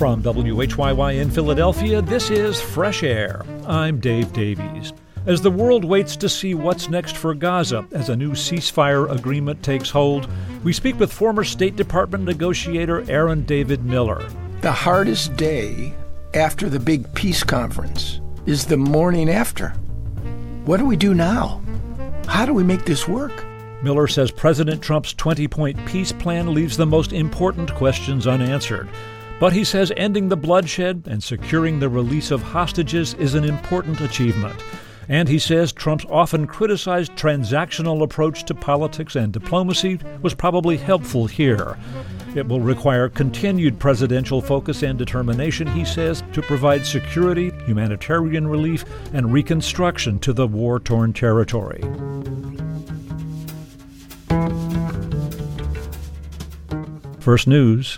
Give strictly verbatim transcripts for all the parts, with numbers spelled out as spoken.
From W H Y Y in Philadelphia, this is Fresh Air. I'm Dave Davies. As the world waits to see what's next for Gaza as a new ceasefire agreement takes hold, we speak with former State Department negotiator Aaron David Miller. The hardest day after the big peace conference is the morning after. What do we do now? How do we make this work? Miller says President Trump's twenty-point peace plan leaves the most important questions unanswered. But he says ending the bloodshed and securing the release of hostages is an important achievement. And he says Trump's often criticized transactional approach to politics and diplomacy was probably helpful here. It will require continued presidential focus and determination, he says, to provide security, humanitarian relief, and reconstruction to the war-torn territory. First News.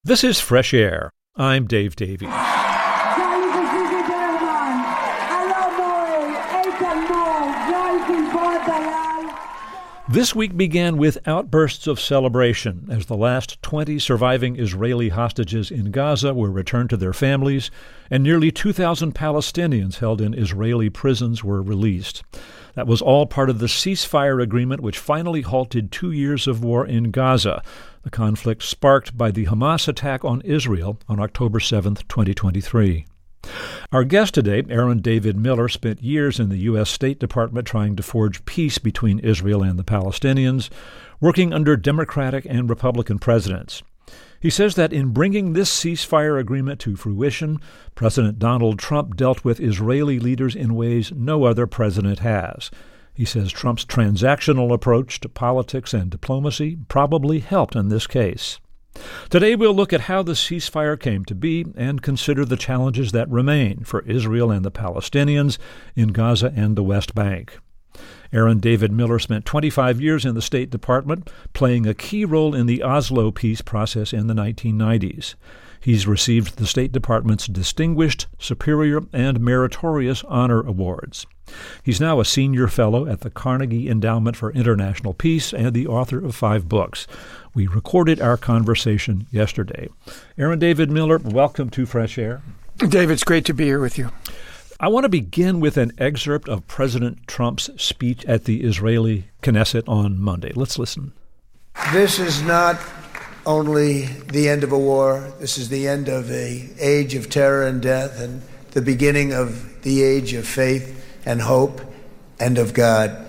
This is Fresh Air. I'm Dave Davies. This week began with outbursts of celebration as the last twenty surviving Israeli hostages in Gaza were returned to their families, and nearly two thousand Palestinians held in Israeli prisons were released. That was all part of the ceasefire agreement which finally halted two years of war in Gaza, the conflict sparked by the Hamas attack on Israel on October seventh, twenty twenty-three. Our guest today, Aaron David Miller, spent years in the U S State Department trying to forge peace between Israel and the Palestinians, working under Democratic and Republican presidents. He says that in bringing this ceasefire agreement to fruition, President Donald Trump dealt with Israeli leaders in ways no other president has. He says Trump's transactional approach to politics and diplomacy probably helped in this case. Today we'll look at how the ceasefire came to be and consider the challenges that remain for Israel and the Palestinians in Gaza and the West Bank. Aaron David Miller spent twenty-five years in the State Department, playing a key role in the Oslo peace process in the nineteen nineties. He's received the State Department's Distinguished, Superior, and Meritorious Honor Awards. He's now a senior fellow at the Carnegie Endowment for International Peace and the author of five books. We recorded our conversation yesterday. Aaron David Miller, welcome to Fresh Air. Dave, it's great to be here with you. I want to begin with an excerpt of President Trump's speech at the Israeli Knesset on Monday. Let's listen. This is not only the end of a war. This is the end of an age of terror and death and the beginning of the age of faith and hope and of God.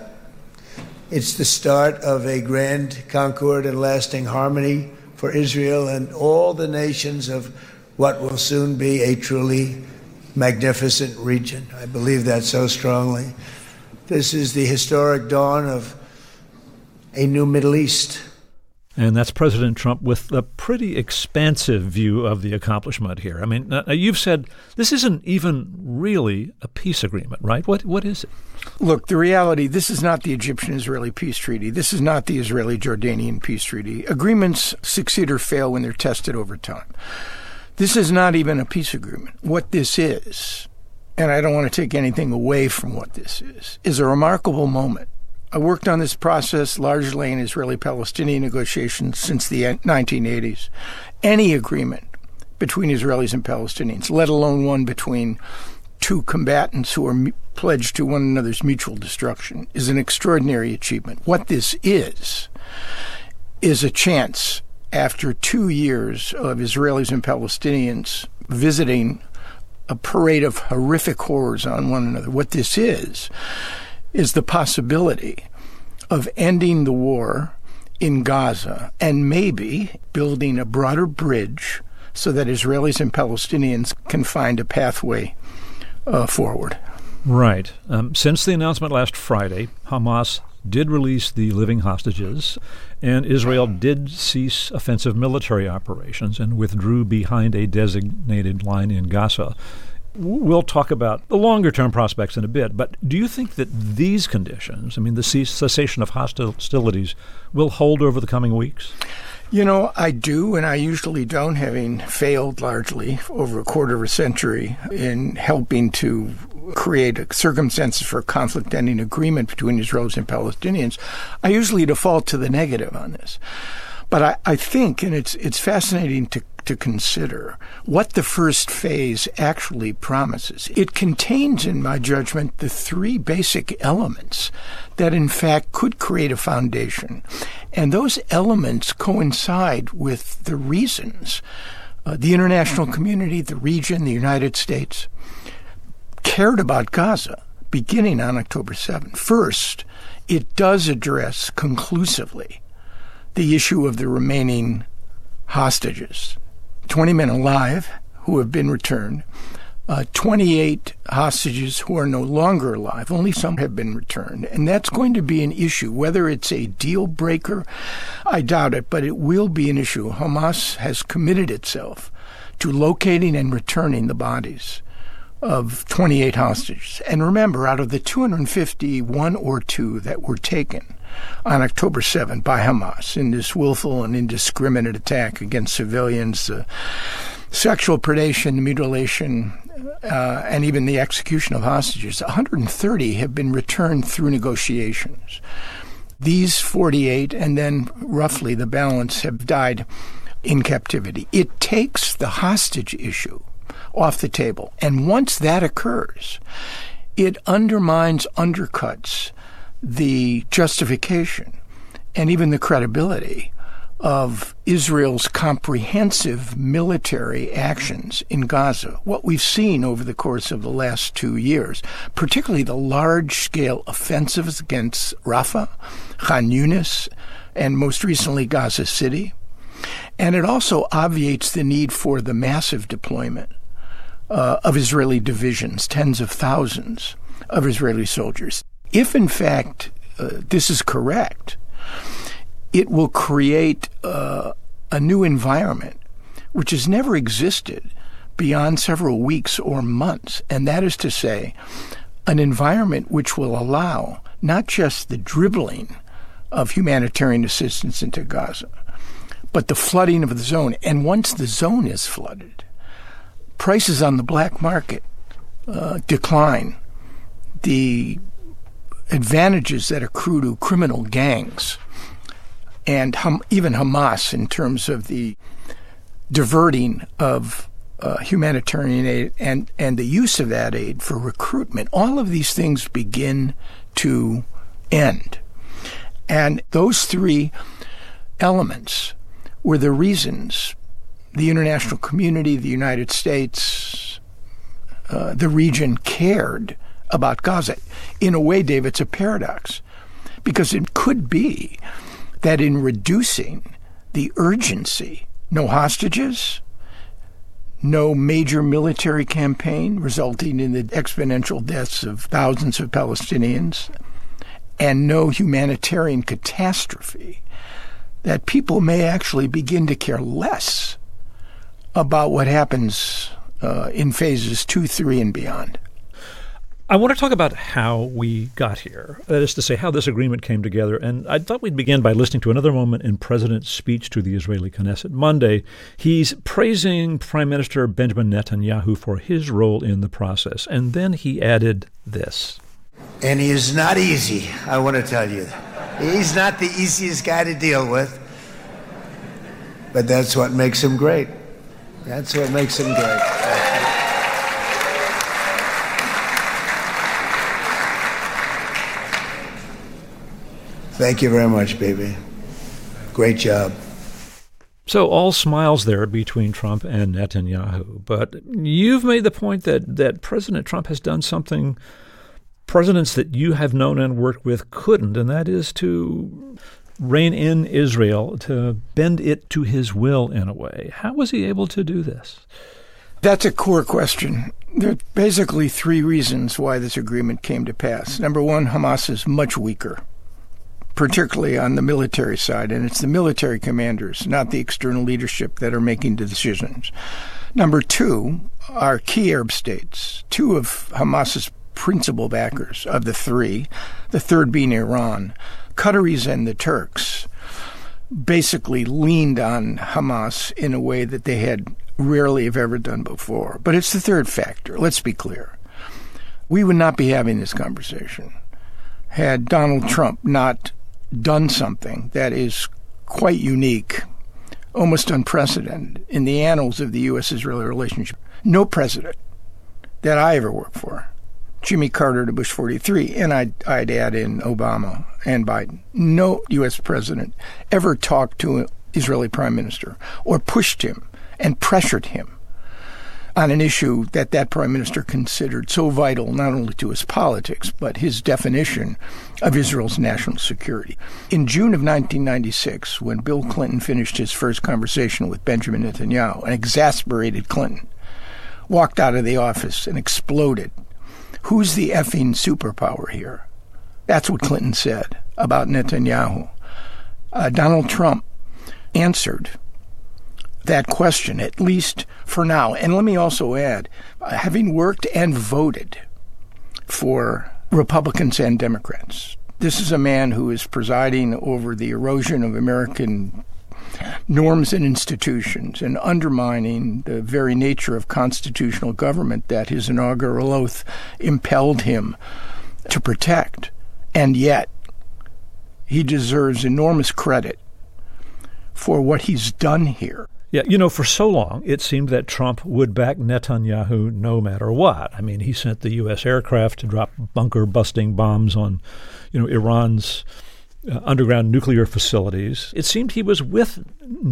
It's the start of a grand concord and lasting harmony for Israel and all the nations of what will soon be a truly magnificent region. I believe that so strongly. This is the historic dawn of a new Middle East. And that's President Trump with a pretty expansive view of the accomplishment here. I mean, now you've said this isn't even really a peace agreement, right? What What is it? Look, the reality, this is not the Egyptian-Israeli peace treaty. This is not the Israeli-Jordanian peace treaty. Agreements succeed or fail when they're tested over time. This is not even a peace agreement. What this is, and I don't want to take anything away from what this is, is a remarkable moment. I worked on this process largely in Israeli-Palestinian negotiations since the nineteen eighties. Any agreement between Israelis and Palestinians, let alone one between two combatants who are m- pledged to one another's mutual destruction, is an extraordinary achievement. What this is, is a chance after two years of Israelis and Palestinians visiting a parade of horrific horrors on one another. What this is, is the possibility of ending the war in Gaza and maybe building a broader bridge so that Israelis and Palestinians can find a pathway uh, forward. Right. Um, since the announcement last Friday, Hamas did release the living hostages, and Israel did cease offensive military operations and withdrew behind a designated line in Gaza. We'll talk about the longer-term prospects in a bit, but do you think that these conditions, I mean, the cessation of hostilities, will hold over the coming weeks? You know, I do, and I usually don't, having failed largely over a quarter of a century in helping to create circumstances for a conflict-ending agreement between Israelis and Palestinians. I usually default to the negative on this. But I, I think, and it's it's fascinating to to consider what the first phase actually promises. It contains, in my judgment, the three basic elements that, in fact, could create a foundation. And those elements coincide with the reasons uh, the international community, the region, the United States, cared about Gaza beginning on October seventh. First, it does address conclusively the issue of the remaining hostages. twenty men alive who have been returned, uh, twenty-eight hostages who are no longer alive. Only some have been returned. And that's going to be an issue. Whether it's a deal breaker, I doubt it, but it will be an issue. Hamas has committed itself to locating and returning the bodies of twenty-eight hostages. And remember, out of the two hundred fifty, one or two that were taken, on October seventh by Hamas in this willful and indiscriminate attack against civilians, uh, sexual predation, mutilation, uh, and even the execution of hostages. one hundred thirty have been returned through negotiations. These forty-eight, and then roughly the balance, have died in captivity. It takes the hostage issue off the table. And once that occurs, it undermines, undercuts the justification and even the credibility of Israel's comprehensive military actions in Gaza. What we've seen over the course of the last two years, particularly the large-scale offensives against Rafah, Khan Yunis, and most recently Gaza City. And it also obviates the need for the massive deployment uh, of Israeli divisions, tens of thousands of Israeli soldiers. If, in fact, uh, this is correct, it will create uh, a new environment which has never existed beyond several weeks or months, and that is to say, an environment which will allow not just the dribbling of humanitarian assistance into Gaza, but the flooding of the zone. And once the zone is flooded, prices on the black market uh, decline. The advantages that accrue to criminal gangs and hum, even Hamas in terms of the diverting of uh, humanitarian aid and, and the use of that aid for recruitment, all of these things begin to end. And those three elements were the reasons the international community, the United States, uh, the region cared about Gaza. In a way, Dave, it's a paradox, because it could be that in reducing the urgency, no hostages, no major military campaign resulting in the exponential deaths of thousands of Palestinians, and no humanitarian catastrophe, that people may actually begin to care less about what happens uh, in phases two, three, and beyond. I want to talk about how we got here. That is to say, how this agreement came together. And I thought we'd begin by listening to another moment in President's speech to the Israeli Knesset Monday. He's praising Prime Minister Benjamin Netanyahu for his role in the process. And then he added this. And he is not easy, I want to tell you. He's not the easiest guy to deal with. But that's what makes him great. That's what makes him great. Thank you very much, baby. Great job. So all smiles there between Trump and Netanyahu. But you've made the point that, that President Trump has done something presidents that you have known and worked with couldn't, and that is to rein in Israel, to bend it to his will in a way. How was he able to do this? That's a core question. There are basically three reasons why this agreement came to pass. Number one, Hamas is much weaker, particularly on the military side, and it's the military commanders, not the external leadership, that are making the decisions. Number two, our key Arab states, two of Hamas's principal backers of the three, the third being Iran, Qataris and the Turks, basically leaned on Hamas in a way that they had rarely have ever done before. But it's the third factor. Let's be clear. We would not be having this conversation had Donald Trump not done something that is quite unique, almost unprecedented in the annals of the U S-Israeli relationship. No president that I ever worked for, Jimmy Carter to Bush forty-three, and I'd, I'd add in Obama and Biden, no U S president ever talked to an Israeli prime minister or pushed him and pressured him on an issue that that prime minister considered so vital not only to his politics, but his definition of Israel's national security. In June of nineteen ninety-six, when Bill Clinton finished his first conversation with Benjamin Netanyahu, an exasperated Clinton walked out of the office and exploded. Who's the effing superpower here? That's what Clinton said about Netanyahu. Uh, Donald Trump answered that question, at least for now. And let me also add, uh, having worked and voted for Republicans and Democrats, This is a man who is presiding over the erosion of American norms and institutions and undermining the very nature of constitutional government that his inaugural oath impelled him to protect. And yet, he deserves enormous credit for what he's done here. Yeah, you know, for so long, it seemed that Trump would back Netanyahu no matter what. I mean, he sent the U S aircraft to drop bunker-busting bombs on, you know, Iran's uh, underground nuclear facilities. It seemed he was with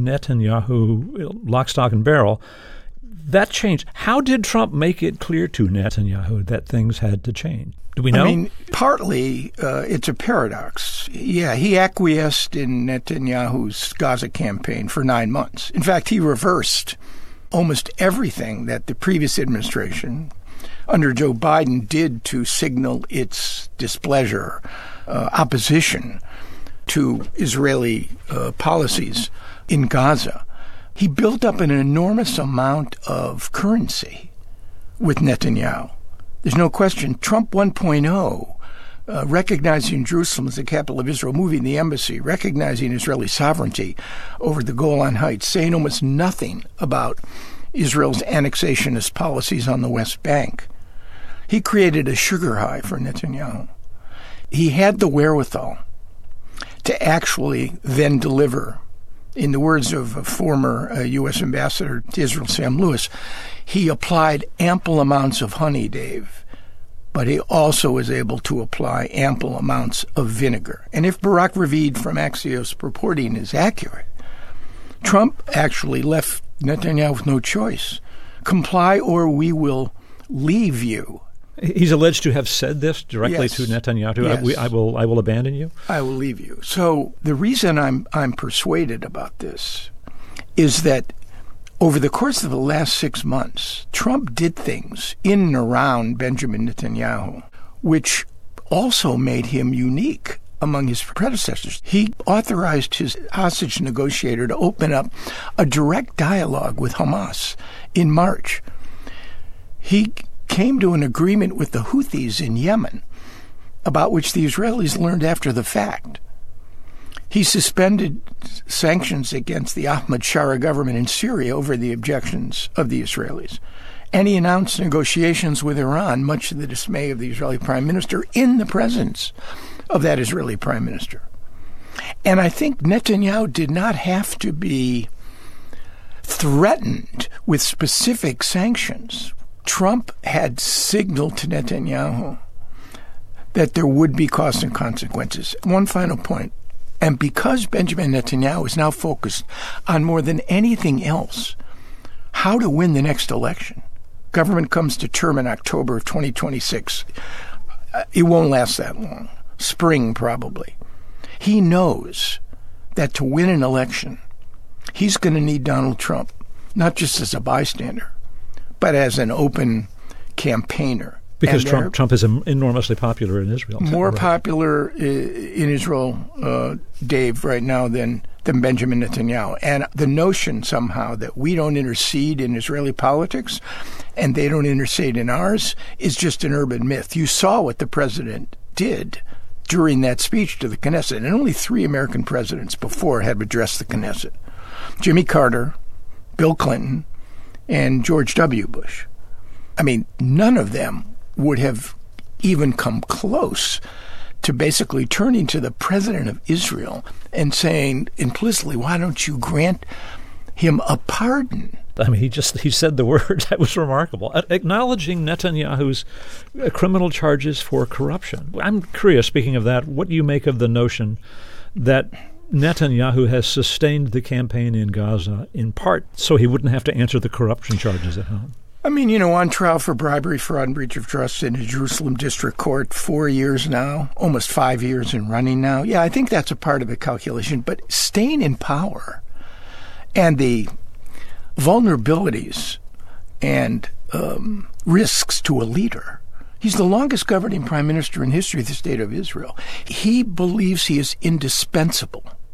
Netanyahu, lock, stock, and barrel. That changed. How did Trump make it clear to Netanyahu that things had to change? Do we know? I mean, partly uh, it's a paradox. Yeah, he acquiesced in Netanyahu's Gaza campaign for nine months. In fact, he reversed almost everything that the previous administration under Joe Biden did to signal its displeasure, uh, opposition to Israeli uh, policies in Gaza. He built up an enormous amount of currency with Netanyahu. There's no question. Trump one point oh, uh, recognizing Jerusalem as the capital of Israel, moving the embassy, recognizing Israeli sovereignty over the Golan Heights, saying almost nothing about Israel's annexationist policies on the West Bank. He created a sugar high for Netanyahu. He had the wherewithal to actually then deliver. In the words of a former uh, U S ambassador to Israel, Sam Lewis, he applied ample amounts of honey, Dave, but he also was able to apply ample amounts of vinegar. And if Barak Ravid from Axios reporting is accurate, Trump actually left Netanyahu with no choice. Comply or we will leave you. He's alleged to have said this directly yes. to Netanyahu. Yes. I, we, I will I will abandon you. I will leave you. So the reason I'm I'm persuaded about this is that over the course of the last six months, Trump did things in and around Benjamin Netanyahu, which also made him unique among his predecessors. He authorized his hostage negotiator to open up a direct dialogue with Hamas in March. He came to an agreement with the Houthis in Yemen, about which the Israelis learned after the fact. He suspended sanctions against the Ahmad Shara government in Syria over the objections of the Israelis. And he announced negotiations with Iran, much to the dismay of the Israeli prime minister, in the presence of that Israeli prime minister. And I think Netanyahu did not have to be threatened with specific sanctions. Trump had signaled to Netanyahu that there would be costs and consequences. One final point. And because Benjamin Netanyahu is now focused on more than anything else, how to win the next election. Government comes to term in October of twenty twenty-six. It won't last that long. Spring, probably. He knows that to win an election, he's going to need Donald Trump, not just as a bystander, but as an open campaigner. Because Trump Trump is enormously popular in Israel. More right? popular in Israel, uh, Dave, right now than, than Benjamin Netanyahu. And the notion somehow that we don't intercede in Israeli politics and they don't intercede in ours is just an urban myth. You saw what the president did during that speech to the Knesset. And only three American presidents before had addressed the Knesset. Jimmy Carter, Bill Clinton, and George W. Bush. I mean, none of them would have even come close to basically turning to the president of Israel and saying implicitly, why don't you grant him a pardon? I mean, he just he said the words. That was remarkable. Acknowledging Netanyahu's criminal charges for corruption. I'm curious, speaking of that, what do you make of the notion that Netanyahu has sustained the campaign in Gaza in part so he wouldn't have to answer the corruption charges at home? I mean, you know, on trial for bribery, fraud, and breach of trust in the Jerusalem District Court, four years now, almost five years in running now. Yeah, I think that's a part of the calculation. But staying in power and the vulnerabilities and um, risks to a leader. He's the longest governing prime minister in history of the State of Israel. He believes he is indispensable.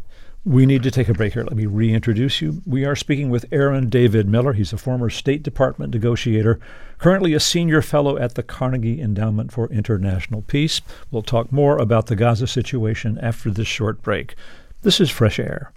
We need to take a break here. Let me reintroduce you. We are speaking with Aaron David Miller. He's a former State Department negotiator, currently a senior fellow at the Carnegie Endowment for International Peace. We'll talk more about the Gaza situation after this short break. This is Fresh Air.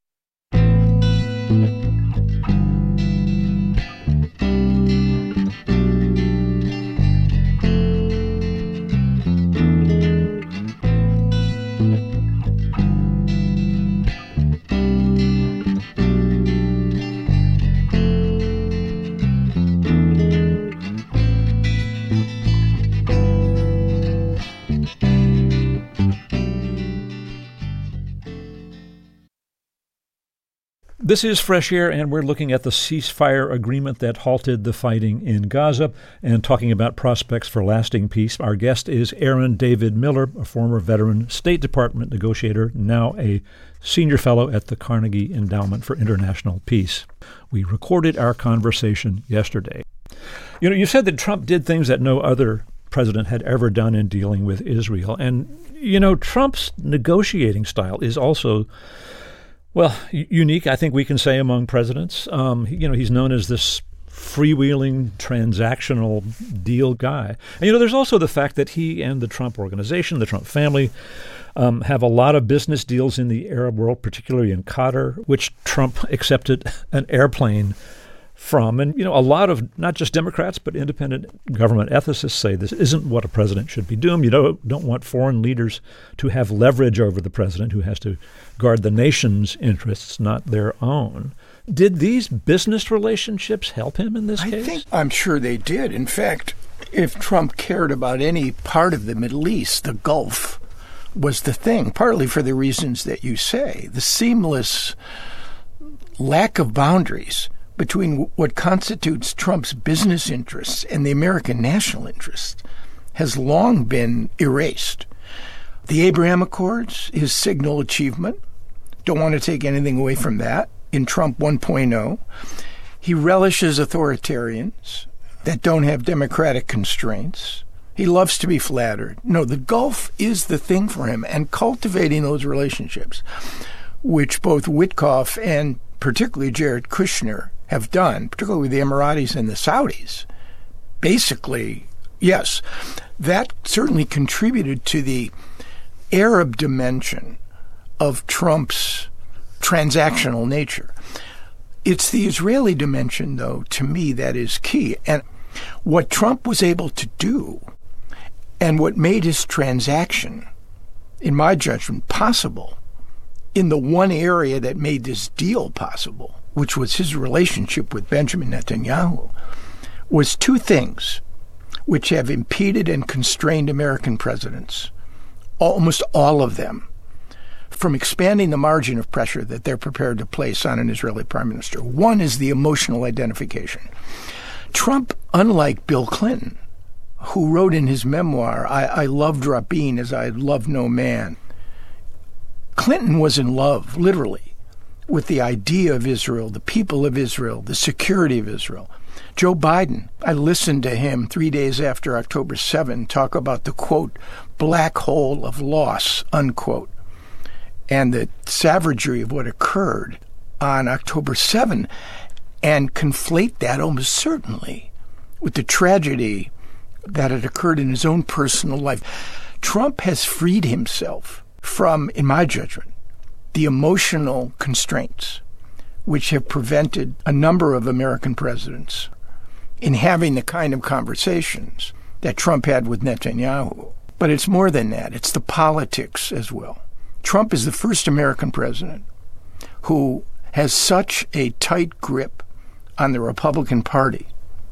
This is Fresh Air, and we're looking at the ceasefire agreement that halted the fighting in Gaza and talking about prospects for lasting peace. Our guest is Aaron David Miller, a former veteran State Department negotiator, now a senior fellow at the Carnegie Endowment for International Peace. We recorded our conversation yesterday. You know, you said that Trump did things that no other president had ever done in dealing with Israel. And, you know, Trump's negotiating style is also, well, unique, I think we can say, among presidents. Um, you know, he's known as this freewheeling, transactional deal guy. And, you know, there's also the fact that he and the Trump organization, the Trump family, um, have a lot of business deals in the Arab world, particularly in Qatar, which Trump accepted an airplane from. And, you know, a lot of not just Democrats, but independent government ethicists say this isn't what a president should be doing. You don't, don't want foreign leaders to have leverage over the president, who has to guard the nation's interests, not their own. Did these business relationships help him in this I case? think, I'm sure they did. In fact, if Trump cared about any part of the Middle East, the Gulf was the thing, partly for the reasons that you say. The seamless lack of boundaries between what constitutes Trump's business interests and the American national interest has long been erased. The Abraham Accords, his signal achievement, don't want to take anything away from that. In Trump one point oh, he relishes authoritarians that don't have democratic constraints. He loves to be flattered. No, the Gulf is the thing for him, and cultivating those relationships, which both Witkoff and particularly Jared Kushner have done, particularly with the Emiratis and the Saudis, basically, yes, that certainly contributed to the Arab dimension of Trump's transactional nature. It's the Israeli dimension, though, to me, that is key. And what Trump was able to do, and what made his transaction, in my judgment, possible, in the one area that made this deal possible, which was his relationship with Benjamin Netanyahu, was two things which have impeded and constrained American presidents, almost all of them, from expanding the margin of pressure that they're prepared to place on an Israeli prime minister. One is the emotional identification. Trump, unlike Bill Clinton, who wrote in his memoir, I, I loved Rabin as I loved no man, Clinton was in love, literally, with the idea of Israel, the people of Israel, the security of Israel. Joe Biden, I listened to him three days after October seventh talk about the, quote, black hole of loss, unquote, and the savagery of what occurred on October seventh, and conflate that almost certainly with the tragedy that had occurred in his own personal life. Trump has freed himself from, in my judgment, the emotional constraints which have prevented a number of American presidents in having the kind of conversations that Trump had with Netanyahu. But it's more than that. It's the politics as well. Trump is the first American president who has such a tight grip on the Republican Party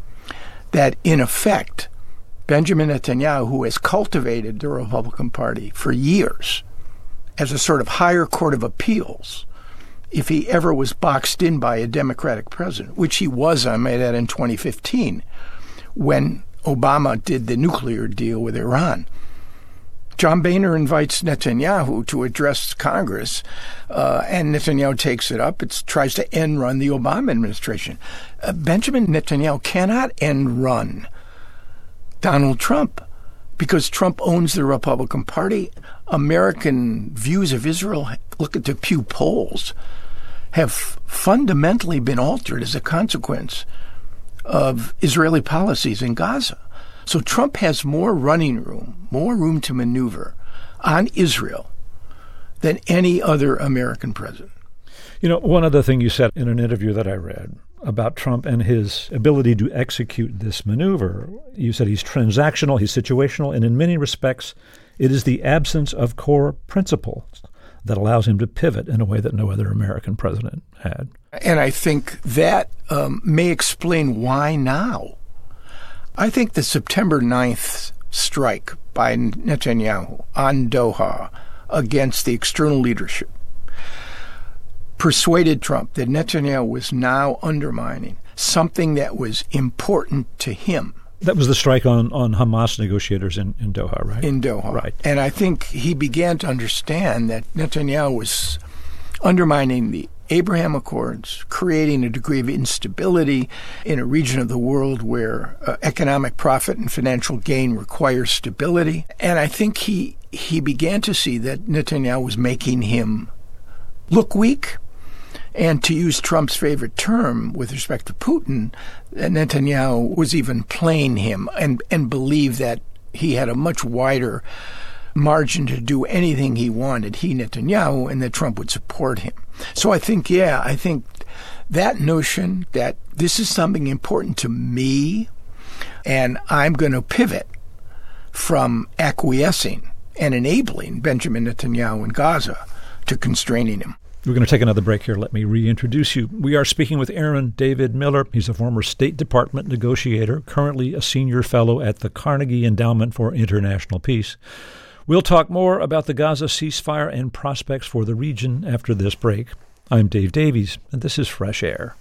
that, in effect, Benjamin Netanyahu, who has cultivated the Republican Party for years as a sort of higher court of appeals, if he ever was boxed in by a Democratic president, which he was, I might add, in twenty fifteen, when Obama did the nuclear deal with Iran. John Boehner invites Netanyahu to address Congress, uh, and Netanyahu takes it up. It tries to end run the Obama administration. Uh, Benjamin Netanyahu cannot end run Donald Trump because Trump owns the Republican Party American views of Israel, look at the Pew polls, have fundamentally been altered as a consequence of Israeli policies in Gaza. So Trump has more running room, more room to maneuver on Israel than any other American president. You know, one other thing you said in an interview that I read about Trump and his ability to execute this maneuver, you said he's transactional, he's situational, and in many respects, it is the absence of core principles that allows him to pivot in a way that no other American president had. And I think that um, may explain why now. I think the September ninth strike by Netanyahu on Doha against the external leadership persuaded Trump that Netanyahu was now undermining something that was important to him. That was the strike on, on Hamas negotiators in, in Doha, right? In Doha. Right. And I think he began to understand that Netanyahu was undermining the Abraham Accords, creating a degree of instability in a region of the world where uh, economic profit and financial gain requires stability. And I think he he began to see that Netanyahu was making him look weak. And to use Trump's favorite term with respect to Putin, Netanyahu was even playing him and, and believed that he had a much wider margin to do anything he wanted, he, Netanyahu, and that Trump would support him. So I think, yeah, I think that notion that this is something important to me and I'm going to pivot from acquiescing and enabling Benjamin Netanyahu in Gaza to constraining him. We're going to take another break here. Let me reintroduce you. We are speaking with Aaron David Miller. He's a former State Department negotiator, currently a senior fellow at the Carnegie Endowment for International Peace. We'll talk more about the Gaza ceasefire and prospects for the region after this break. I'm Dave Davies, and this is Fresh Air.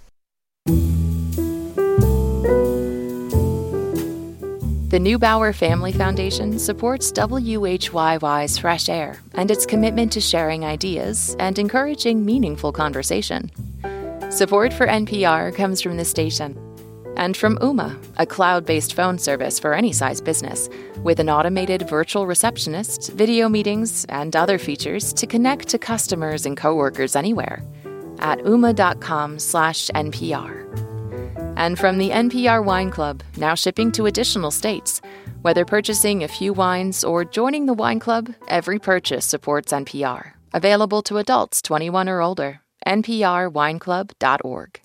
The Neubauer Family Foundation supports W H Y Y's Fresh Air and its commitment to sharing ideas and encouraging meaningful conversation. Support for N P R comes from the station and from Ooma, a cloud-based phone service for any size business, with an automated virtual receptionist, video meetings, and other features to connect to customers and coworkers anywhere at ooma.com slash NPR. And from the N P R Wine Club, now shipping to additional states. Whether purchasing a few wines or joining the wine club, every purchase supports N P R. Available to adults twenty-one or older. N P R wine club dot org.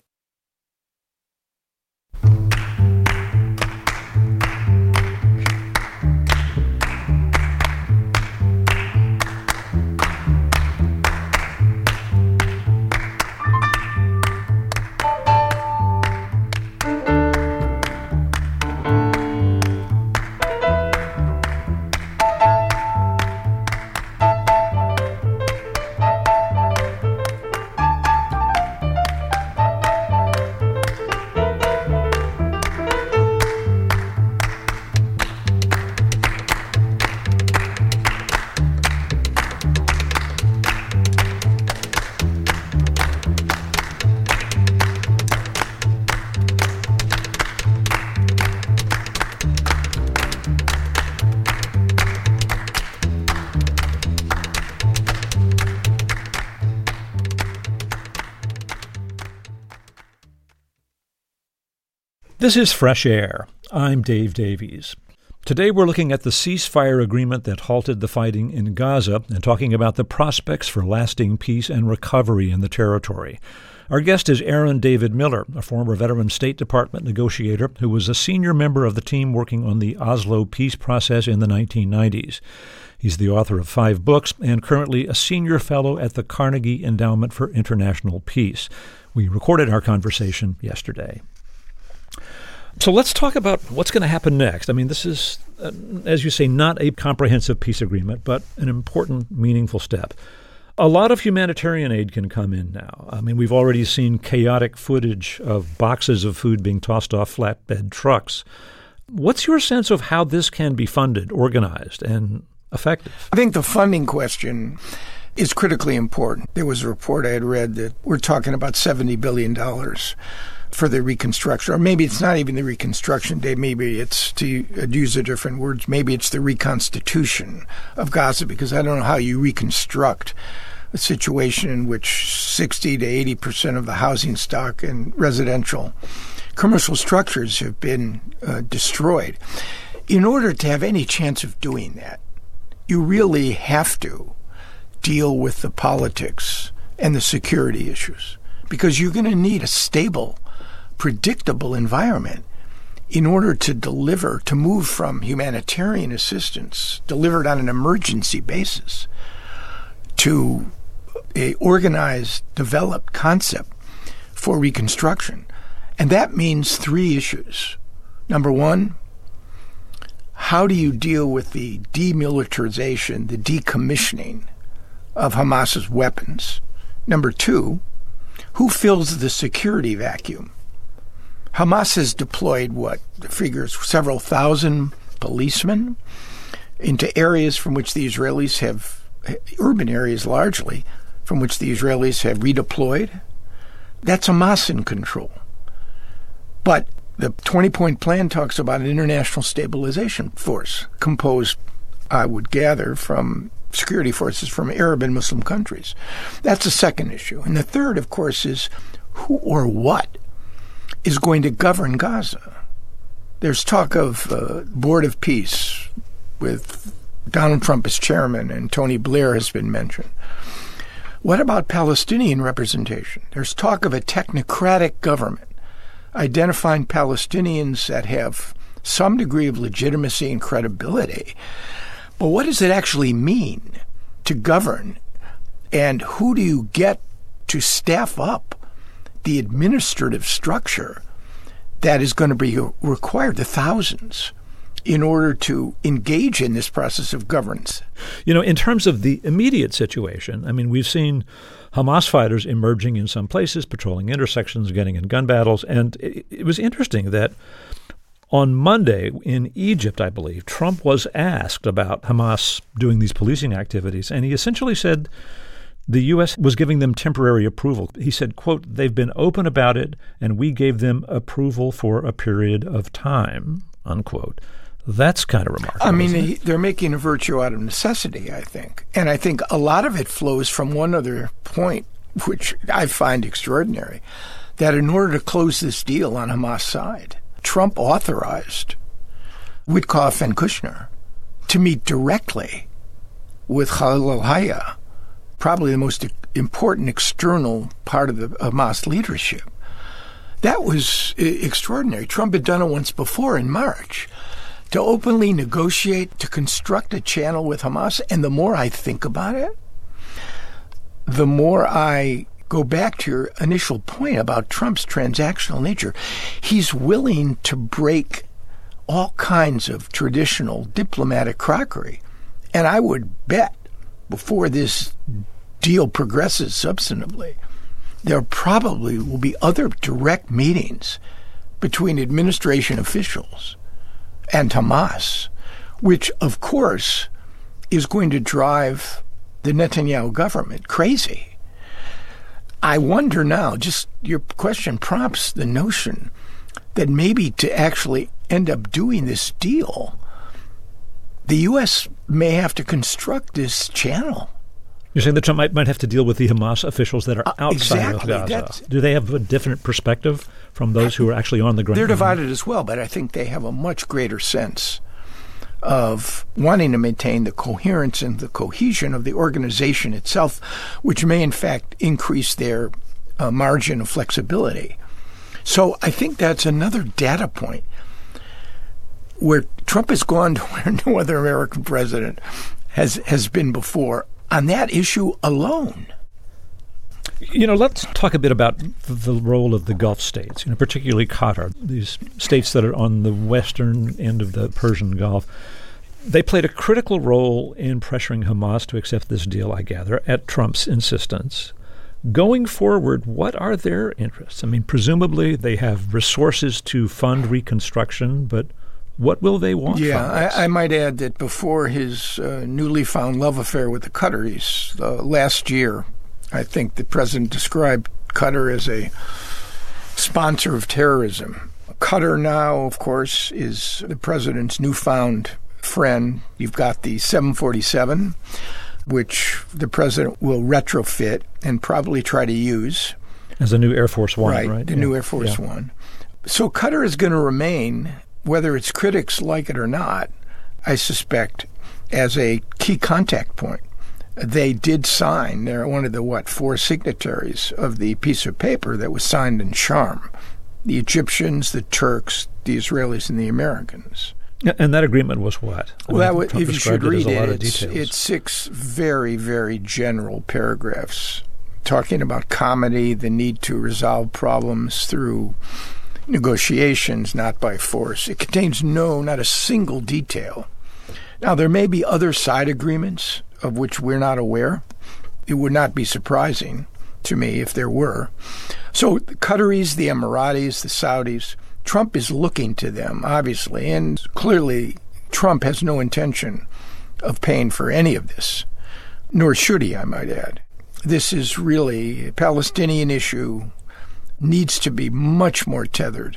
This is Fresh Air. I'm Dave Davies. Today we're looking at the ceasefire agreement that halted the fighting in Gaza and talking about the prospects for lasting peace and recovery in the territory. Our guest is Aaron David Miller, a former veteran State Department negotiator who was a senior member of the team working on the Oslo peace process in the nineteen nineties. He's the author of five books and currently a senior fellow at the Carnegie Endowment for International Peace. We recorded our conversation yesterday. So let's talk about what's going to happen next. I mean, this is, uh, as you say, not a comprehensive peace agreement, but an important, meaningful step. A lot of humanitarian aid can come in now. I mean, we've already seen chaotic footage of boxes of food being tossed off flatbed trucks. What's your sense of how this can be funded, organized, and effective? I think the funding question is critically important. There was a report I had read that we're talking about seventy billion dollars for the reconstruction. Or maybe it's not even the reconstruction day. Maybe it's, to use a different words, maybe it's the reconstitution of Gaza, because I don't know how you reconstruct a situation in which sixty to eighty percent of the housing stock and residential commercial structures have been uh, destroyed. In order to have any chance of doing that, you really have to deal with the politics and the security issues, because you're going to need a stable, predictable environment in order to deliver, to move from humanitarian assistance delivered on an emergency basis to a organized, developed concept for reconstruction. And that means three issues. Number one, how do you deal with the demilitarization, the decommissioning of Hamas's weapons? Number two, who fills the security vacuum? Hamas has deployed, what, figures several thousand policemen into areas from which the Israelis have, urban areas largely, from which the Israelis have redeployed. That's Hamas in control. But the twenty-point plan talks about an international stabilization force composed, I would gather, from security forces from Arab and Muslim countries. That's the second issue. And the third, of course, is who or what is going to govern Gaza. There's talk of a Board of Peace with Donald Trump as chairman, and Tony Blair has been mentioned. What about Palestinian representation? There's talk of a technocratic government identifying Palestinians that have some degree of legitimacy and credibility. But what does it actually mean to govern? And who do you get to staff up the administrative structure that is going to be required, the thousands, in order to engage in this process of governance? You know, in terms of the immediate situation, I mean, we've seen Hamas fighters emerging in some places, patrolling intersections, getting in gun battles. And it, it was interesting that on Monday in Egypt, I believe, Trump was asked about Hamas doing these policing activities, and he essentially said the U S was giving them temporary approval. He said, quote, "They've been open about it, and we gave them approval for a period of time," unquote. That's kind of remarkable. I mean, they're making a virtue out of necessity, I think. And I think a lot of it flows from one other point, which I find extraordinary, that in order to close this deal on Hamas' side, Trump authorized Witkoff and Kushner to meet directly with Khalil al-Hayya, probably the most important external part of the Hamas leadership. That was extraordinary. Trump had done it once before in March, to openly negotiate, to construct a channel with Hamas. And the more I think about it, the more I go back to your initial point about Trump's transactional nature. He's willing to break all kinds of traditional diplomatic crockery. And I would bet before this deal progresses substantively, there probably will be other direct meetings between administration officials and Hamas, which, of course, is going to drive the Netanyahu government crazy. I wonder now, just your question prompts the notion that maybe to actually end up doing this deal, the U S may have to construct this channel. You're saying that Trump might, might have to deal with the Hamas officials that are Uh, outside exactly. of Gaza. That's- Do they have a different perspective from those who are actually on the ground? They're divided as well, but I think they have a much greater sense of wanting to maintain the coherence and the cohesion of the organization itself, which may in fact increase their uh, margin of flexibility. So I think that's another data point where Trump has gone to where no other American president has has been before on that issue alone. You know, let's talk a bit about the role of the Gulf states, you know, particularly Qatar, these states that are on the western end of the Persian Gulf. They played a critical role in pressuring Hamas to accept this deal, I gather, at Trump's insistence. Going forward, what are their interests? I mean, presumably they have resources to fund reconstruction, but what will they want Yeah, from this? I, I might add that before his uh, newly found love affair with the Qataris uh, last year, I think the president described Qatar as a sponsor of terrorism. Qatar now, of course, is the president's newfound friend. You've got the seven forty-seven, which the president will retrofit and probably try to use. As a new Air Force One, right? Right, the yeah. new Air Force yeah. One. So Qatar is going to remain, whether its critics like it or not, I suspect, as a key contact point. They did sign, they're one of the, what, four signatories of the piece of paper that was signed in Sharm. The Egyptians, the Turks, the Israelis, and the Americans. And that agreement was what? Well, that was, if you should read it, it it's, it's six very, very general paragraphs talking about comedy, the need to resolve problems through negotiations, not by force. It contains no, not a single detail. Now, there may be other side agreements of which we're not aware. It would not be surprising to me if there were. So the Qataris, the Emiratis, the Saudis, Trump is looking to them, obviously, and clearly Trump has no intention of paying for any of this, nor should he, I might add. This is really a Palestinian issue, needs to be much more tethered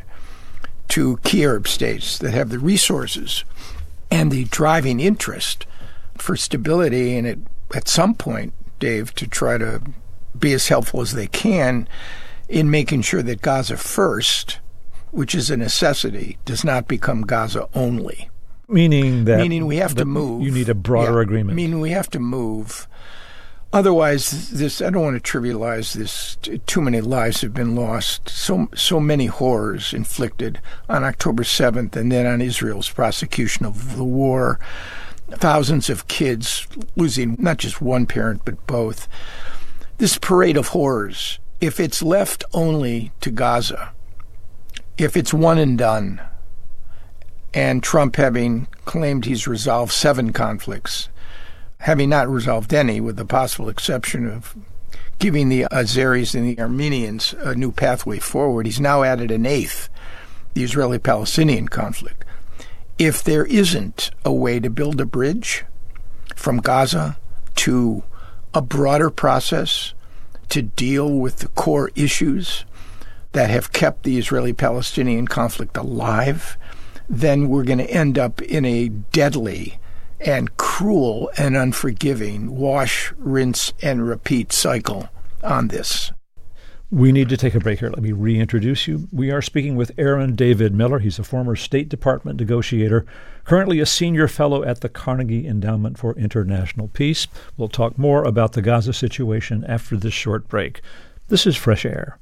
to key Arab states that have the resources and the driving interest for stability, and it, at some point, Dave, to try to be as helpful as they can in making sure that Gaza first, which is a necessity, does not become Gaza only. Meaning that... Meaning we have to move. You need a broader yeah, agreement. Meaning we have to move. Otherwise, this, I don't want to trivialize this. Too many lives have been lost. So, so many horrors inflicted on October seventh and then on Israel's prosecution of the war. Thousands of kids losing not just one parent, but both. This parade of horrors, if it's left only to Gaza, if it's one and done, and Trump having claimed he's resolved seven conflicts, having not resolved any, with the possible exception of giving the Azeris and the Armenians a new pathway forward, he's now added an eighth, the Israeli-Palestinian conflict. If there isn't a way to build a bridge from Gaza to a broader process to deal with the core issues that have kept the Israeli-Palestinian conflict alive, then we're going to end up in a deadly and cruel and unforgiving wash, rinse, and repeat cycle on this. We need to take a break here. Let me reintroduce you. We are speaking with Aaron David Miller. He's a former State Department negotiator, currently a senior fellow at the Carnegie Endowment for International Peace. We'll talk more about the Gaza situation after this short break. This is Fresh Air.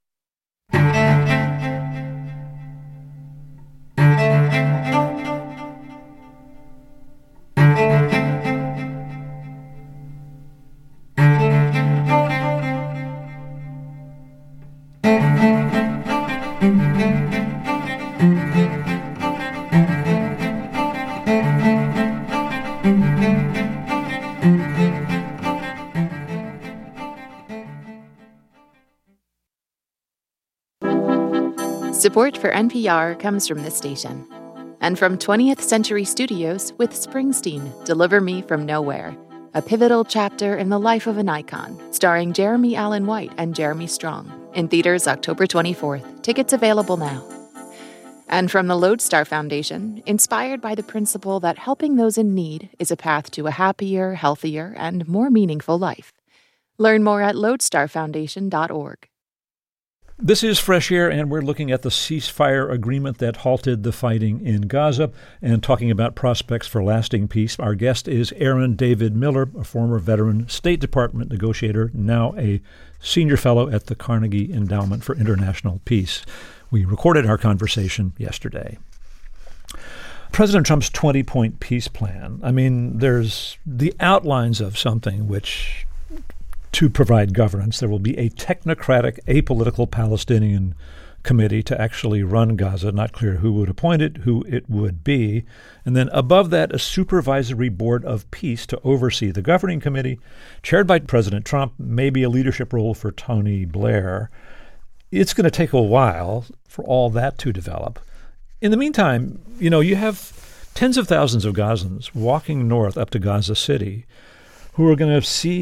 Support for N P R comes from this station and from twentieth Century Studios with Springsteen, Deliver Me From Nowhere, a pivotal chapter in the life of an icon, starring Jeremy Allen White and Jeremy Strong, in theaters October twenty-fourth. Tickets available now. And from the Lodestar Foundation, inspired by the principle that helping those in need is a path to a happier, healthier, and more meaningful life. Learn more at lodestar foundation dot org. This is Fresh Air, and we're looking at the ceasefire agreement that halted the fighting in Gaza and talking about prospects for lasting peace. Our guest is Aaron David Miller, a former veteran State Department negotiator, now a senior fellow at the Carnegie Endowment for International Peace. We recorded our conversation yesterday. President Trump's twenty-point peace plan, I mean, there's the outlines of something which... To provide governance, there will be a technocratic, apolitical Palestinian committee to actually run Gaza. Not clear who would appoint it, who it would be. And then above that, a supervisory board of peace to oversee the governing committee, chaired by President Trump, maybe a leadership role for Tony Blair. It's going to take a while for all that to develop. In the meantime, you know, you have tens of thousands of Gazans walking north up to Gaza City who are going to see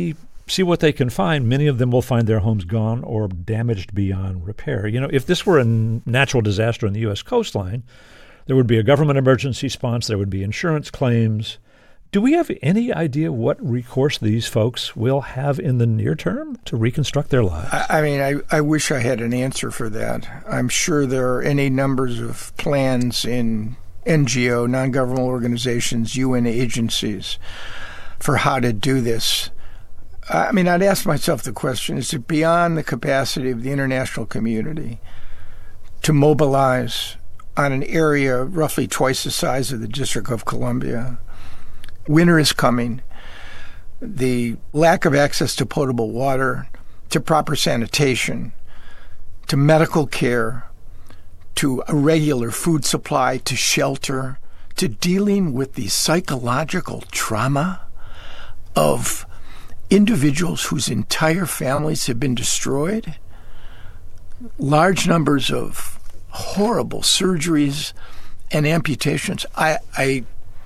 see what they can find. Many of them will find their homes gone or damaged beyond repair. You know, if this were a natural disaster on the U S coastline, there would be a government emergency response, there would be insurance claims. Do we have any idea what recourse these folks will have in the near term to reconstruct their lives? I, I mean, I, I wish I had an answer for that. I'm sure there are any numbers of plans in N G O, non-governmental organizations, U N agencies for how to do this. I mean, I'd ask myself the question, is it beyond the capacity of the international community to mobilize on an area roughly twice the size of the District of Columbia? Winter is coming. The lack of access to potable water, to proper sanitation, to medical care, to a regular food supply, to shelter, to dealing with the psychological trauma of individuals whose entire families have been destroyed, large numbers of horrible surgeries and amputations. I, I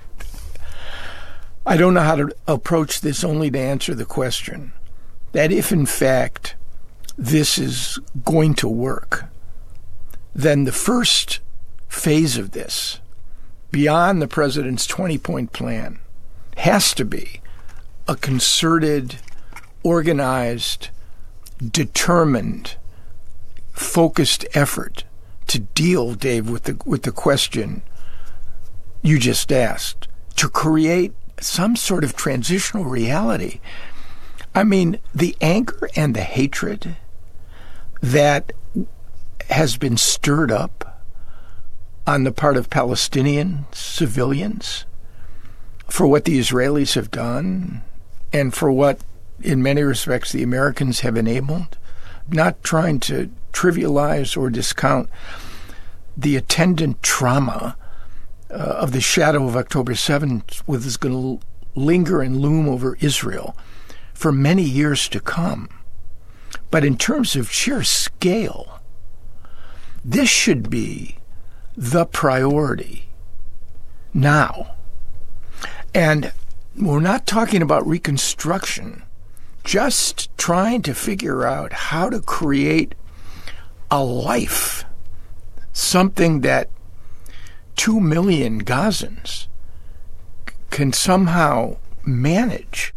I don't know how to approach this only to answer the question that if, in fact, this is going to work, then the first phase of this, beyond the president's twenty-point plan, has to be a concerted, organized, determined, focused effort to deal, Dave, with the with the question you just asked, to create some sort of transitional reality. I mean, the anger and the hatred that has been stirred up on the part of Palestinian civilians for what the Israelis have done and for what, in many respects, the Americans have enabled, not trying to trivialize or discount the attendant trauma Uh, of the shadow of October seventh, which is going to linger and loom over Israel for many years to come. But in terms of sheer scale, this should be the priority now. And we're not talking about reconstruction, just trying to figure out how to create a life, something that Two million Gazans can somehow manage.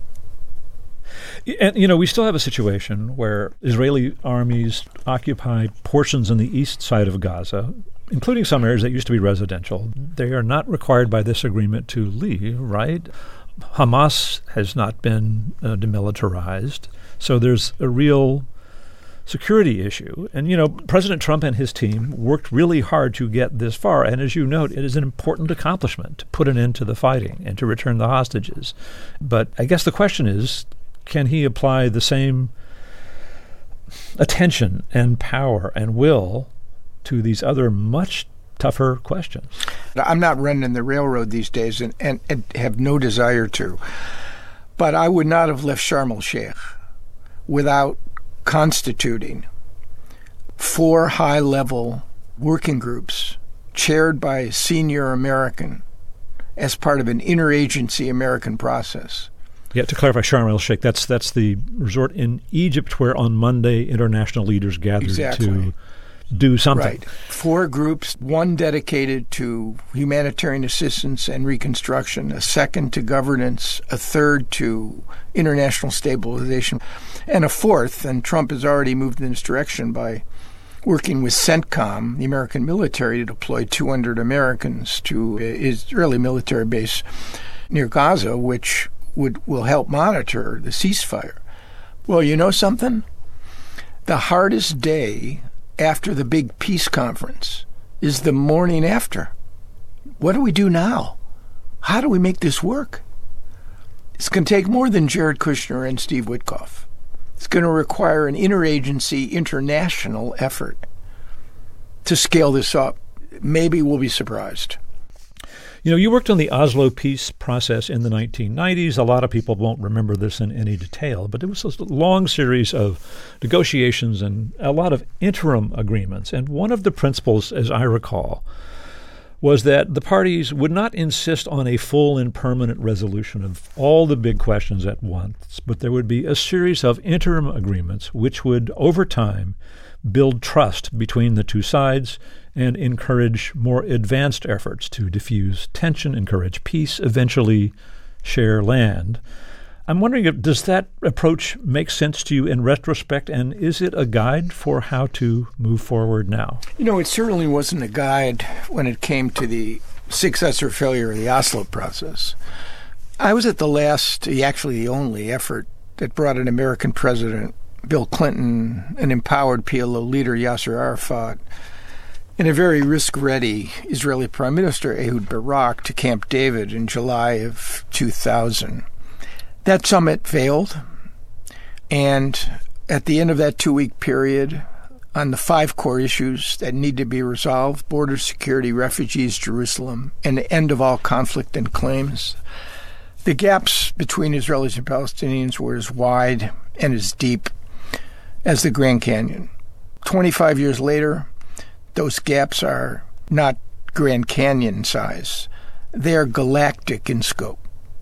And, you know, we still have a situation where Israeli armies occupy portions on the east side of Gaza, including some areas that used to be residential. They are not required by this agreement to leave, right? Hamas has not been uh, demilitarized. So there's a real security issue. And, you know, President Trump and his team worked really hard to get this far. And as you note, it is an important accomplishment to put an end to the fighting and to return the hostages. But I guess the question is, can he apply the same attention and power and will to these other much tougher questions? I'm not running the railroad these days and, and, and have no desire to. But I would not have left Sharm el-Sheikh without constituting four high-level working groups chaired by a senior American as part of an interagency American process. Yeah, to clarify, Sharm el-Sheikh, that's that's the resort in Egypt where on Monday international leaders gathered exactly. to do something. Right. Four groups, one dedicated to humanitarian assistance and reconstruction, a second to governance, a third to international stabilization, and a fourth, and Trump has already moved in this direction by working with CENTCOM, the American military, to deploy two hundred Americans to an Israeli military base near Gaza, which would will help monitor the ceasefire. Well, you know something? The hardest day after the big peace conference is the morning after. What do we do now? How do we make this work? It's going to take more than Jared Kushner and Steve Witkoff. It's going to require an interagency, international effort to scale this up. Maybe we'll be surprised. You know, you worked on the Oslo peace process in the nineteen nineties. A lot of people won't remember this in any detail, but it was a long series of negotiations and a lot of interim agreements. And one of the principles, as I recall, was that the parties would not insist on a full and permanent resolution of all the big questions at once, but there would be a series of interim agreements which would, over time, build trust between the two sides and encourage more advanced efforts to diffuse tension, encourage peace, eventually share land. I'm wondering, if does that approach make sense to you in retrospect, and is it a guide for how to move forward now? You know, it certainly wasn't a guide when it came to the success or failure of the Oslo process. I was at the last, actually the only effort that brought an American president, Bill Clinton, an empowered P L O leader, Yasser Arafat, and a very risk-ready Israeli Prime Minister, Ehud Barak, to Camp David in July of two thousand. That summit failed, and at the end of that two-week period, on the five core issues that need to be resolved, border security, refugees, Jerusalem, and the end of all conflict and claims, the gaps between Israelis and Palestinians were as wide and as deep as the Grand Canyon. twenty-five years later, those gaps are not Grand Canyon size. They are galactic in scope.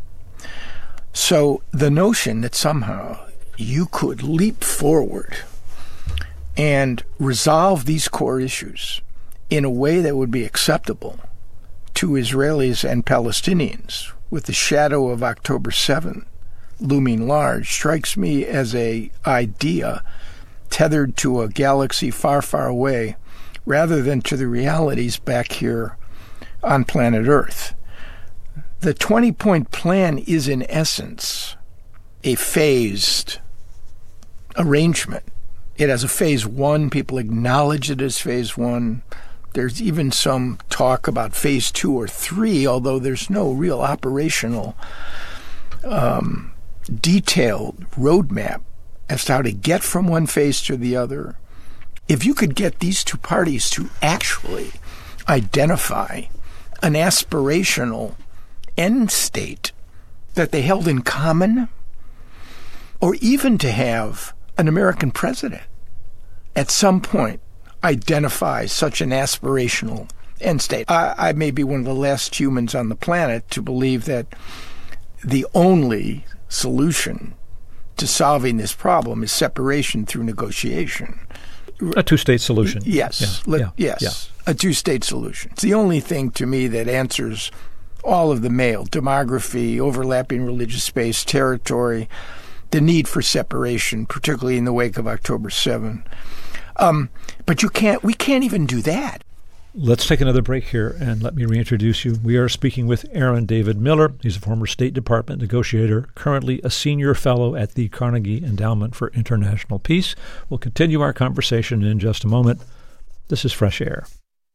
So the notion that somehow you could leap forward and resolve these core issues in a way that would be acceptable to Israelis and Palestinians with the shadow of October seventh looming large strikes me as an idea tethered to a galaxy far, far away rather than to the realities back here on planet Earth. The twenty-point plan is, in essence, a phased arrangement. It has a phase one. People acknowledge it as phase one. There's even some talk about phase two or three, although there's no real operational um, detailed roadmap as to how to get from one phase to the other. If you could get these two parties to actually identify an aspirational end state that they held in common, or even to have an American president at some point identify such an aspirational end state. I, I may be one of the last humans on the planet to believe that the only solution to solving this problem is separation through negotiation. A two-state solution. Yes. Yeah. Let, Yeah. Yes. Yeah. A two-state solution. It's the only thing to me that answers all of the mail: demography, overlapping religious space, territory, the need for separation, particularly in the wake of October seventh. Um, but you can't. We can't even do that. Let's take another break here, and let me reintroduce you. We are speaking with Aaron David Miller. He's a former State Department negotiator, currently a senior fellow at the Carnegie Endowment for International Peace. We'll continue our conversation in just a moment. This is Fresh Air.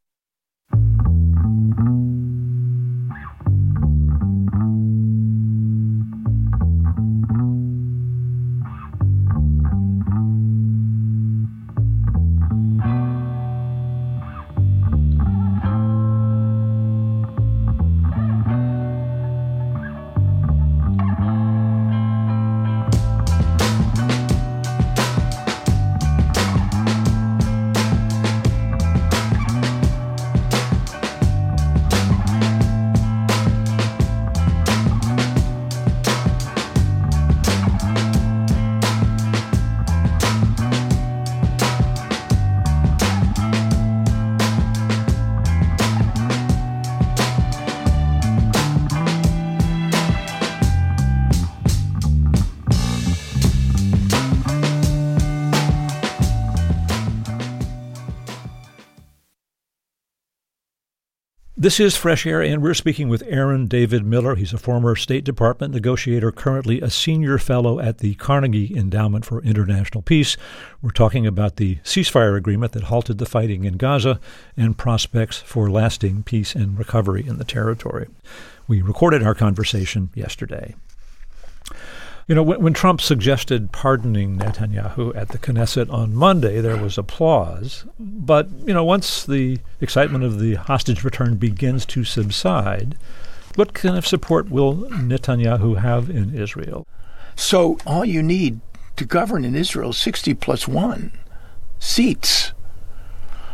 This is Fresh Air, and we're speaking with Aaron David Miller. He's a former State Department negotiator, currently a senior fellow at the Carnegie Endowment for International Peace. We're talking about the ceasefire agreement that halted the fighting in Gaza and prospects for lasting peace and recovery in the territory. We recorded our conversation yesterday. You know, when, when Trump suggested pardoning Netanyahu at the Knesset on Monday, there was applause. But, you know, once the excitement of the hostage return begins to subside, what kind of support will Netanyahu have in Israel? So all you need to govern in Israel is sixty plus one seats.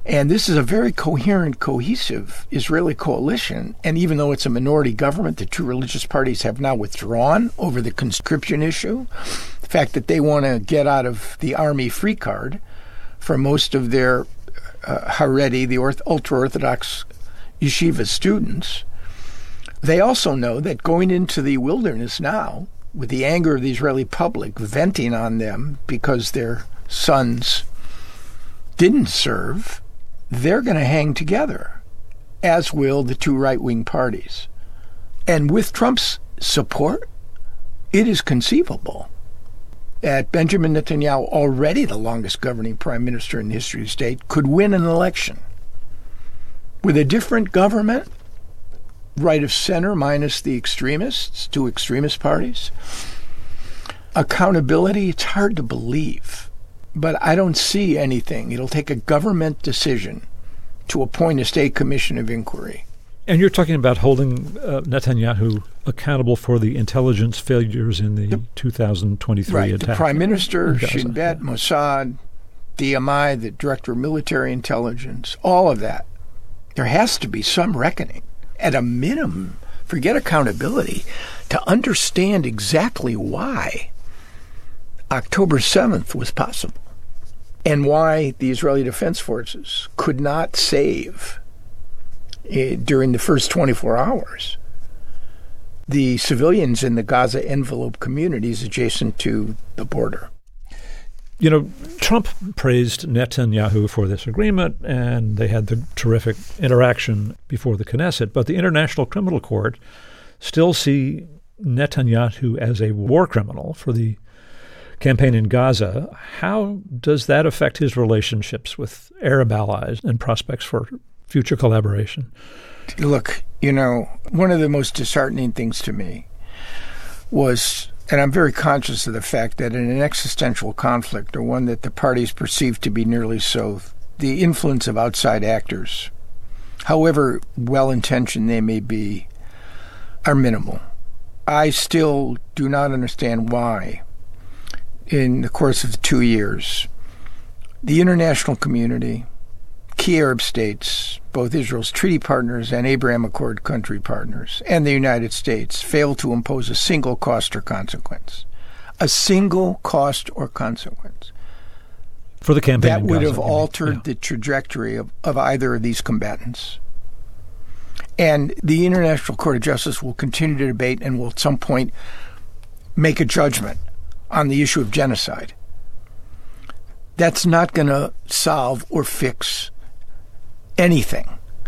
And this is a very coherent, cohesive Israeli coalition. And even though it's a minority government, the two religious parties have now withdrawn over the conscription issue. The fact that they want to get out of the army free card for most of their uh, Haredi, the orth- ultra-Orthodox yeshiva students. They also know that going into the wilderness now, with the anger of the Israeli public venting on them because their sons didn't serve, they're going to hang together, as will the two right-wing parties. And with Trump's support, it is conceivable that Benjamin Netanyahu, already the longest governing prime minister in the history of the state, could win an election. With a different government, right of center minus the extremists, two extremist parties, accountability, it's hard to believe. But I don't see anything. It'll take a government decision to appoint a state commission of inquiry. And you're talking about holding uh, Netanyahu accountable for the intelligence failures in the the, two thousand twenty-three right, attack. The Prime Minister, Gaza, Shin Bet, yeah. Mossad, D M I, the Director of Military Intelligence, all of that. There has to be some reckoning. At a minimum, forget accountability, to understand exactly why October seventh was possible and why the Israeli Defense Forces could not save uh, during the first twenty-four hours the civilians in the Gaza envelope communities adjacent to the border. You know, Trump praised Netanyahu for this agreement, and they had the terrific interaction before the Knesset. But the International Criminal Court still see Netanyahu as a war criminal for the campaign in Gaza. How does that affect his relationships with Arab allies and prospects for future collaboration? Look, you know, one of the most disheartening things to me was, and I'm very conscious of the fact that in an existential conflict, or one that the parties perceive to be nearly so, the influence of outside actors, however well-intentioned they may be, are minimal. I still do not understand why, in the course of the two years, the international community, key Arab states, both Israel's treaty partners and Abraham Accord country partners, and the United States, failed to impose a single cost or consequence. A single cost or consequence. For the campaign that in would Gaza, have altered yeah. the trajectory of, of either of these combatants. And the International Court of Justice will continue to debate and will at some point make a judgment on the issue of genocide. That's not going to solve or fix anything.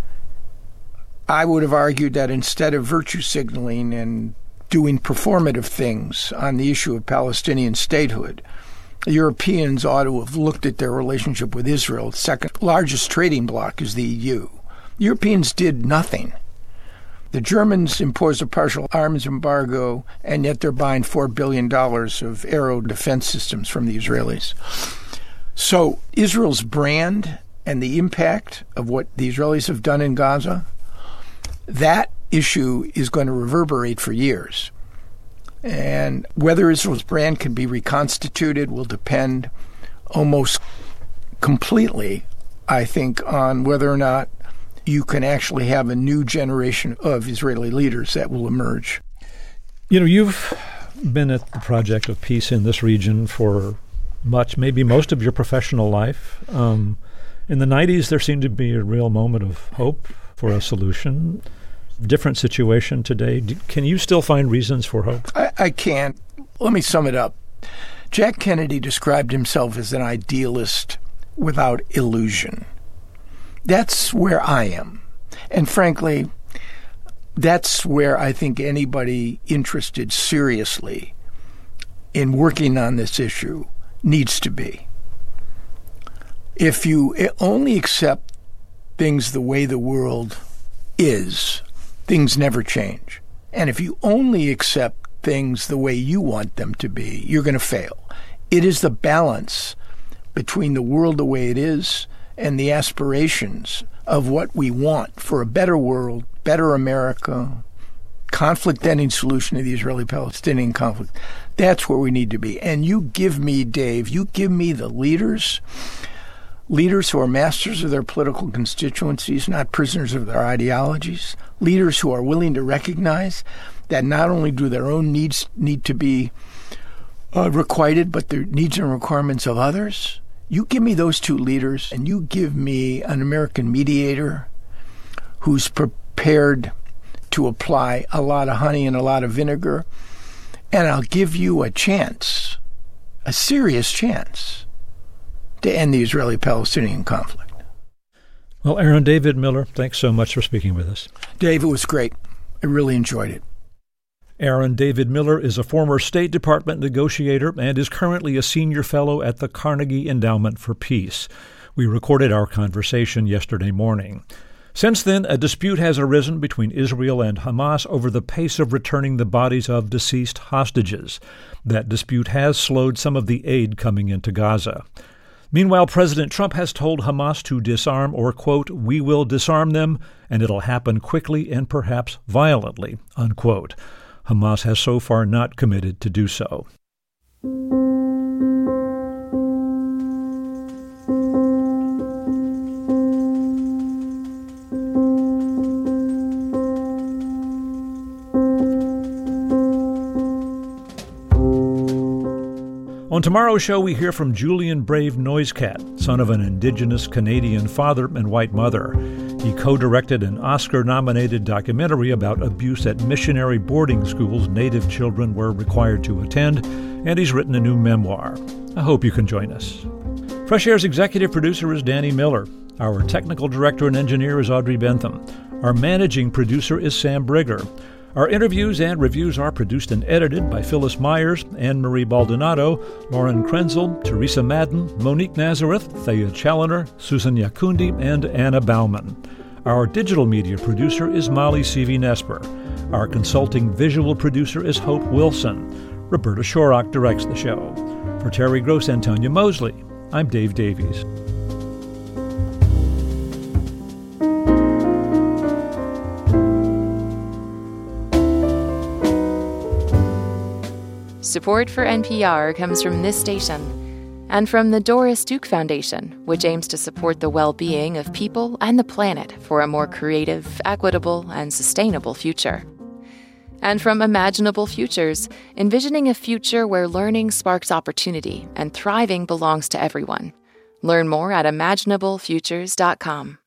I would have argued that instead of virtue signaling and doing performative things on the issue of Palestinian statehood, Europeans ought to have looked at their relationship with Israel. The second largest trading bloc is the E U. Europeans did nothing. The Germans imposed a partial arms embargo, and yet they're buying four billion dollars of aero defense systems from the Israelis. So Israel's brand and the impact of what the Israelis have done in Gaza, that issue is going to reverberate for years. And whether Israel's brand can be reconstituted will depend almost completely, I think, on whether or not you can actually have a new generation of Israeli leaders that will emerge. You know, you've been at the project of peace in this region for much, maybe most of your professional life. Um, in the nineties, there seemed to be a real moment of hope for a solution. Different situation today. Do, can you still find reasons for hope? I, I can't. Let me sum it up. Jack Kennedy described himself as an idealist without illusion. That's where I am. And frankly, that's where I think anybody interested seriously in working on this issue needs to be. If you only accept things the way the world is, things never change. And if you only accept things the way you want them to be, you're going to fail. It is the balance between the world the way it is and the aspirations of what we want for a better world, better America, conflict-ending solution to the Israeli-Palestinian conflict. That's where we need to be. And you give me, Dave, you give me the leaders leaders who are masters of their political constituencies, not prisoners of their ideologies, leaders who are willing to recognize that not only do their own needs need to be uh, requited, but the needs and requirements of others. You give me those two leaders, and you give me an American mediator who's prepared to apply a lot of honey and a lot of vinegar, and I'll give you a chance, a serious chance, to end the Israeli-Palestinian conflict. Well, Aaron David Miller, thanks so much for speaking with us. Dave, it was great. I really enjoyed it. Aaron David Miller is a former State Department negotiator and is currently a senior fellow at the Carnegie Endowment for Peace. We recorded our conversation yesterday morning. Since then, a dispute has arisen between Israel and Hamas over the pace of returning the bodies of deceased hostages. That dispute has slowed some of the aid coming into Gaza. Meanwhile, President Trump has told Hamas to disarm, or, quote, "we will disarm them, and it'll happen quickly and perhaps violently," unquote. Hamas has so far not committed to do so. On tomorrow's show, we hear from Julian Brave Noisecat, son of an Indigenous Canadian father and white mother. He co-directed an Oscar-nominated documentary about abuse at missionary boarding schools Native children were required to attend, and he's written a new memoir. I hope you can join us. Fresh Air's executive producer is Danny Miller. Our technical director and engineer is Audrey Bentham. Our managing producer is Sam Brigger. Our interviews and reviews are produced and edited by Phyllis Myers, Anne-Marie Baldonado, Lauren Krenzel, Teresa Madden, Monique Nazareth, Thea Challoner, Susan Yakundi, and Anna Bauman. Our digital media producer is Molly Seavey-Nesper. Our consulting visual producer is Hope Wilson. Roberta Shorrock directs the show. For Terry Gross and Tanya Mosley, I'm Dave Davies. Support for N P R comes from this station and from the Doris Duke Foundation, which aims to support the well-being of people and the planet for a more creative, equitable, and sustainable future. And from Imaginable Futures, envisioning a future where learning sparks opportunity and thriving belongs to everyone. Learn more at imaginable futures dot com.